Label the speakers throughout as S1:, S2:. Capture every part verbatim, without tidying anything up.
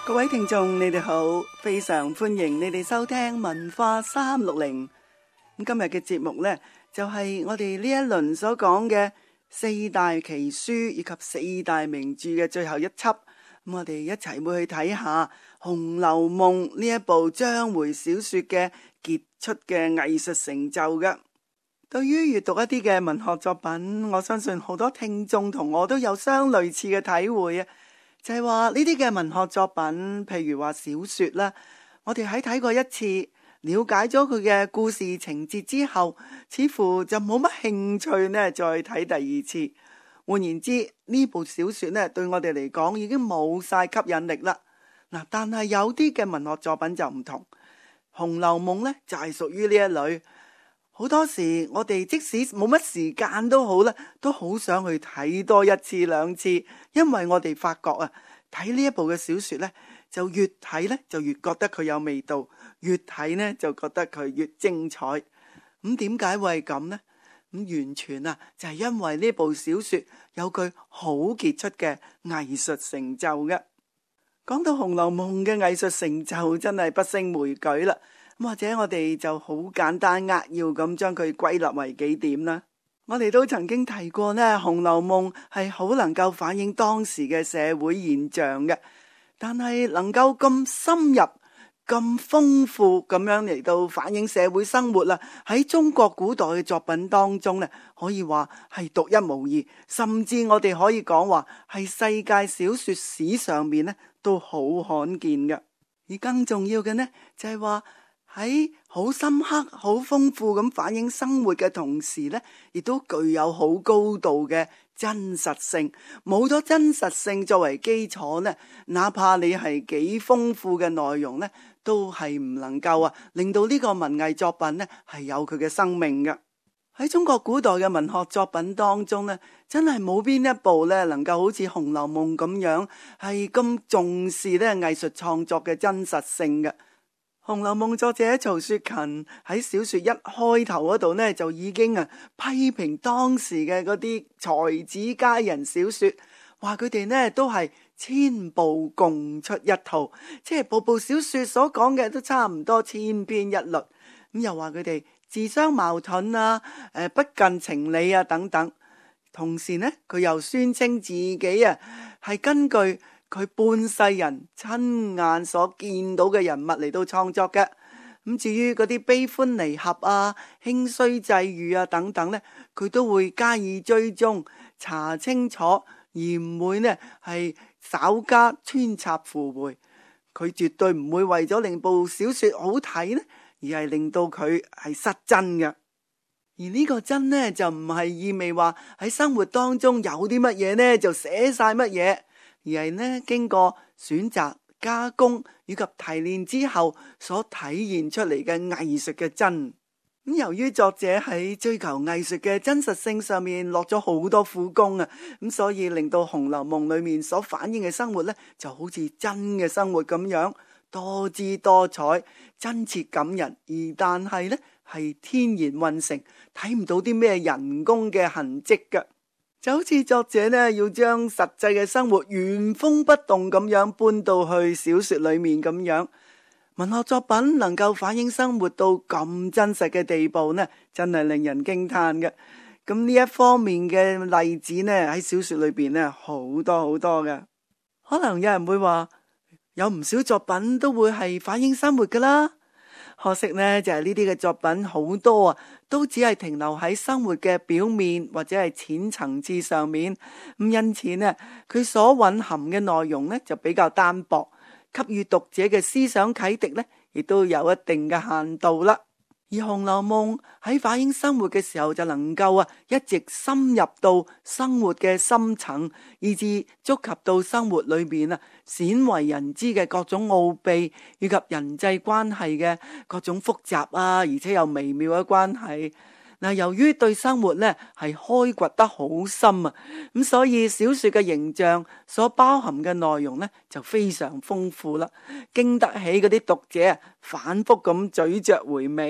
S1: 各位聽眾，你哋好，非常歡迎你哋收聽文化三六零。咁今日嘅節目呢，就係我哋呢一輪所講嘅四大奇書以及四大名著嘅最後一輯。咁我哋一齊會去睇下《紅樓夢》呢一部章回小說嘅傑出嘅藝術成就嘅。對於閱讀一啲嘅文學作品，我相信好多聽眾同我都有相類似嘅體會啊。就係話呢啲嘅文學作品，譬如話小說啦，我哋喺睇過一次，了解咗佢嘅故事情節之後，似乎就冇乜興趣呢再睇第二次。換言之，呢部小說呢對我哋嚟講已經冇晒吸引力啦。嗱，但係有啲嘅文學作品就唔同，《紅樓夢》呢就係屬於呢一類。好多時我哋即使冇乜時間都好啦，都好想去睇多一次兩次，因為我哋發覺啊，睇呢一部嘅小說呢，就越睇呢就越覺得佢有味道，越睇呢就覺得佢越精彩。咁點解會係咁呢？咁完全啊就係因為呢部小說有佢好傑出嘅藝術成就嘅。講到《紅樓夢》嘅藝術成就，真係不勝枚舉啦。或者我哋就好簡單扼要咁將佢歸納為幾點啦。我哋都曾經提過呢，《紅樓夢》係好能夠反映當時嘅社會現象嘅，但係能夠咁深入、咁豐富咁樣嚟到反映社會生活啦，喺中國古代嘅作品當中呢，可以話係獨一無二，甚至我哋可以講話係世界小說史上面呢都好罕見嘅。而更重要嘅呢，就係話，喺好深刻、好豐富咁反映生活嘅同時呢，亦都具有好高度嘅真實性。冇咗真實性作為基礎呢，哪怕你係幾豐富嘅內容呢，都係唔能夠啊令到呢個文藝作品呢係有佢嘅生命嘅。喺中國古代嘅文學作品當中呢，真係冇邊一部呢能夠好似《紅樓夢》咁樣係咁重視呢藝術創作嘅真實性嘅。《紅樓夢》作者曹雪芹喺小說一開頭嗰度呢，就已經啊批評當時嘅嗰啲才子佳人小說，話佢哋呢都係千部共出一套，即係部部小說所講嘅都差唔多千篇一律。咁又話佢哋自相矛盾啊，誒不近情理啊等等。同時呢，佢又宣稱自己啊係根據佢半世人親眼所見到嘅人物嚟到創作嘅。咁至於嗰啲悲歡離合啊、興衰際遇啊等等呢，佢都會加以追蹤查清楚，而唔會呢係稍加穿插附會。佢絕對唔會為咗令部小說好睇呢，而係令到佢係失真嘅。而呢個真呢，就唔係意味話喺生活當中有啲乜嘢呢就寫晒乜嘢，而係呢經過選擇、加工以及提煉之後所體現出嚟嘅藝術嘅真。咁由於作者喺追求藝術嘅真實性上面落咗好多苦功啊，咁所以令到《紅樓夢》裏面所反映嘅生活呢，就好似真嘅生活咁樣，多姿多彩、真切感人，而但係呢係天然運成，睇唔到啲咩人工嘅痕跡㗎。就好似作者呢要將實際嘅生活原封不動咁樣搬到去小說裏面咁樣，文學作品能夠反映生活到咁真實嘅地步呢，真係令人驚嘆嘅。咁呢一方面嘅例子呢，喺小說裏邊呢好多好多嘅。可能有人會話，有唔少作品都會係反映生活噶啦。可惜呢，就係呢啲嘅作品好多啊，都只係停留喺生活嘅表面或者係淺層次上面，咁因此呢，佢所蘊含嘅內容呢就比較單薄，給予讀者嘅思想啟迪呢亦都有一定嘅限度啦。而《紅樓夢》喺反映生活嘅時候，就能夠啊一直深入到生活嘅深層，以至觸及到生活裏邊啊鮮為人知嘅各種奧秘，以及人際關係嘅各種複雜啊，而且又微妙嘅關係。嗱，由於對生活呢係開掘得好深啊，咁所以小說嘅形象所包含嘅內容呢就非常豐富啦，經得起嗰啲讀者反覆咁咀嚼回味。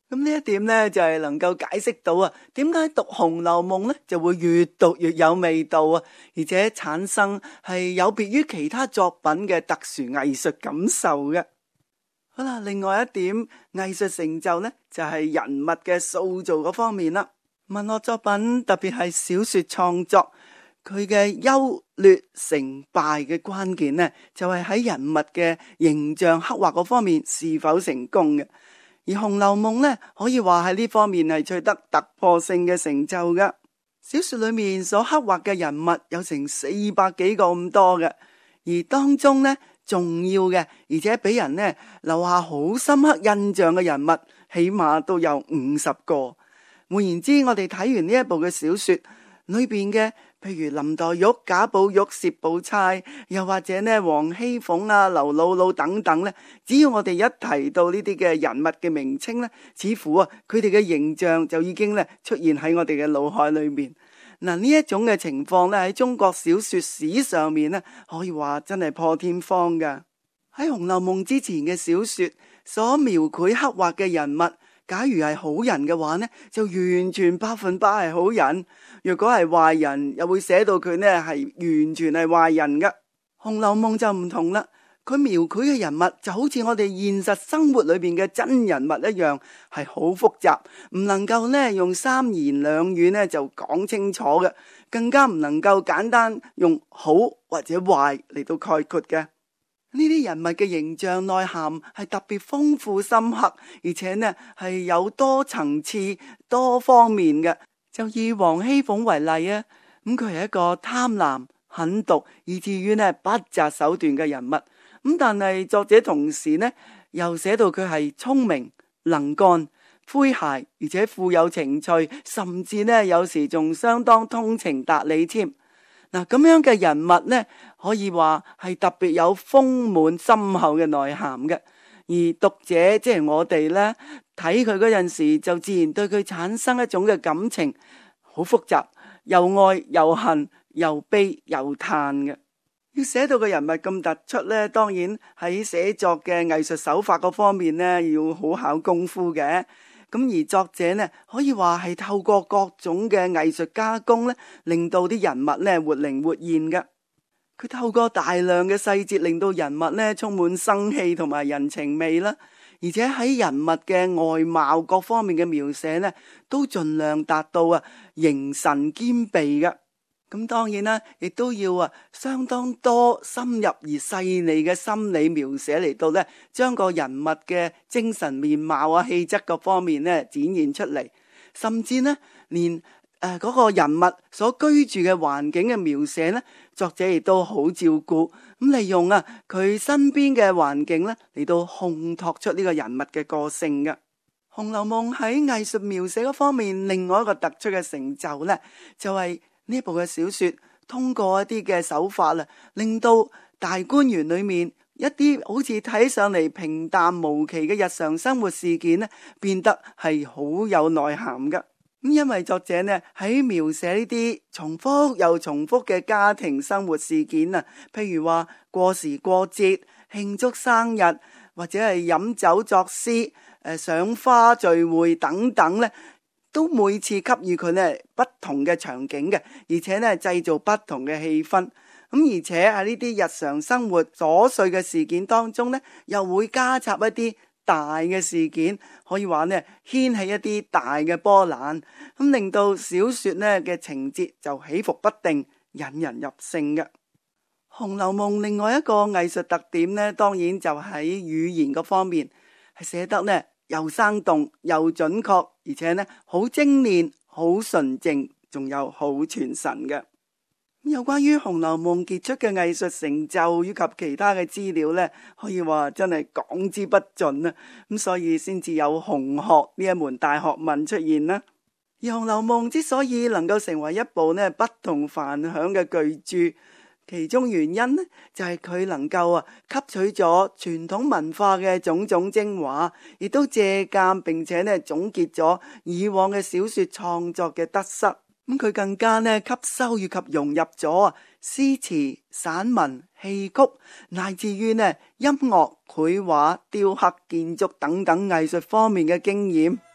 S1: 咁呢一點呢，就係能夠解釋到啊，點解讀《紅樓夢》呢就會越讀越有味道啊，而且產生係有別於其他作品嘅特殊藝術感受嘅。好啦，另外一點藝術成就呢，就係人物嘅塑造嗰方面啦。文學作品特別係小說創作，佢嘅優劣成敗嘅關鍵呢，就係喺人物嘅形象刻畫嗰方面是否成功嘅。而《紅樓夢》呢，可以話喺呢方面係取得突破性嘅成就噶。小說裏面所刻畫嘅人物有成四百幾個咁多嘅，而當中呢，重要嘅而且俾人呢留下好深刻印象嘅人物，起碼都有五十個。換言之，我哋睇完呢一部嘅小說裏邊嘅，譬如林黛玉、賈寶玉、薛寶釵，又或者呢王熙鳳啊、劉姥姥等等呢，只要我哋一提到呢啲嘅人物嘅名稱呢，似乎啊佢哋嘅形象就已經呢出現喺我哋嘅腦海裏面。嗱，呢一種嘅情況呢，喺中國小說史上面呢，可以話真係破天荒噶。喺《紅樓夢》之前嘅小說所描繪刻畫嘅人物，假如係好人嘅話呢，就完全百分百係好人；若果係壞人，又會寫到佢呢係完全係壞人噶。《紅樓夢》就唔同啦。佢描繪嘅人物就好似我哋現實生活裏邊嘅真人物一樣，係好複雜，唔能夠呢用三言兩語呢就講清楚嘅，更加唔能夠簡單用好或者壞嚟到概括嘅。呢啲人物嘅形象內涵係特別豐富深刻，而且呢係有多層次多方面嘅。就以王熙鳳為例啊，咁佢係一個貪婪狠毒以至於呢不擇手段嘅人物。咁但係作者同時呢，又寫到佢係聰明能幹、詼諧，而且富有情趣，甚至呢有時仲相當通情達理添。嗱，咁樣嘅人物呢，可以話係特別有豐滿深厚嘅內涵嘅。而讀者即係我哋呢，睇佢嗰陣時，就自然對佢產生一種嘅感情，好複雜，又愛又恨，又悲又嘆嘅。要寫到個人物咁突出呢，當然喺寫作嘅藝術手法嗰方面呢，要好考功夫嘅。咁而作者呢，可以話係透過各種嘅藝術加工呢，令到啲人物呢活靈活現嘅。佢透過大量嘅細節，令到人物呢充滿生氣同埋人情味啦。而且喺人物嘅外貌各方面嘅描寫呢，都盡量達到啊形神兼備嘅。咁當然啦，亦都要啊相當多深入而細膩嘅心理描寫嚟到呢，將個人物嘅精神面貌啊、氣質各方面呢展現出嚟，甚至呢連誒嗰、呃那個人物所居住嘅環境嘅描寫呢，作者亦都好照顧，咁利用啊佢身邊嘅環境呢嚟到烘托出呢個人物嘅個性嘅。《紅樓夢》喺藝術描寫嗰方面，另外一個突出嘅成就呢，就係、是。呢部嘅小說通過一啲嘅手法啦，令到大觀園裏面一啲好似睇上嚟平淡無奇嘅日常生活事件呢，變得係好有內涵噶。咁因為作者呢喺描寫呢啲重複又重複嘅家庭生活事件啊，譬如話過時過節、慶祝生日或者係飲酒作詩、誒賞花聚會等等呢，都每次給予佢呢不同嘅場景嘅，而且呢製造不同嘅氣氛。咁而且喺呢啲日常生活瑣碎嘅事件當中呢，又會加插一啲大嘅事件，可以話呢掀起一啲大嘅波瀾，咁令到小說呢嘅情節就起伏不定，引人入勝嘅。《紅樓夢》另外一個藝術特點呢，當然就喺語言嗰方面，係寫得呢又生動又準確，而且呢好精煉、好純正，仲有好傳神嘅。有關於《紅樓夢》傑出嘅藝術成就以及其他嘅資料呢，可以話真係講之不盡啊！咁所以先至有紅學呢一門大學問出現啦。而《紅樓夢》之所以能夠成為一部呢不同凡響嘅巨著，其中原因呢就係佢能夠啊吸取咗傳統文化嘅種種精華，亦都借鑒並且呢總結咗以往嘅小說創作嘅得失。咁佢更加呢吸收以及融入咗詩詞、散文、戲曲，乃至於呢音樂、繪畫、雕刻、建築等等藝術方面嘅經驗。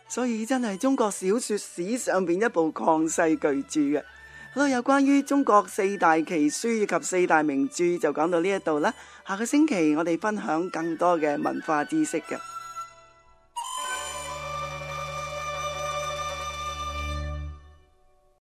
S1: 所以真係中國小說史上邊一部曠世巨著嘅。好啦，有關於中國四大奇書以及四大名著就講到呢一度啦。下個星期我哋分享更多嘅文化知識嘅。